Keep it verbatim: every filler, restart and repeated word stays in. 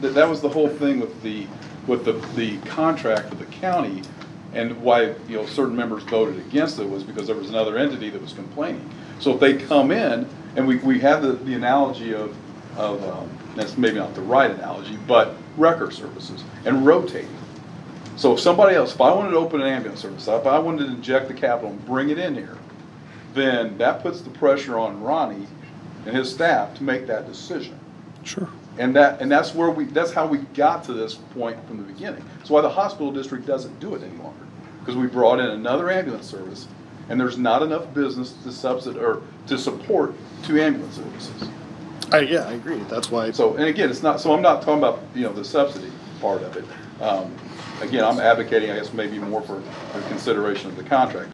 that, that was the whole thing with the, with the, the contract with the county, and why, you know, certain members voted against it was because there was another entity that was complaining. So if they come in, and we, we have the, the analogy of, of um, that's maybe not the right analogy, but wrecker services, and rotating. So if somebody else, if I wanted to open an ambulance service, if I wanted to inject the capital and bring it in here, then that puts the pressure on Ronnie and his staff to make that decision. Sure. And that and that's where we that's how we got to this point from the beginning. That's why the hospital district doesn't do it any longer. Because we brought in another ambulance service, and there's not enough business to subsidize or to support two ambulance services. I, yeah, I agree. That's why. So, and again, it's not. So I'm not talking about, you know, the subsidy part of it. Um, again, I'm advocating, I guess, maybe more for the consideration of the contract.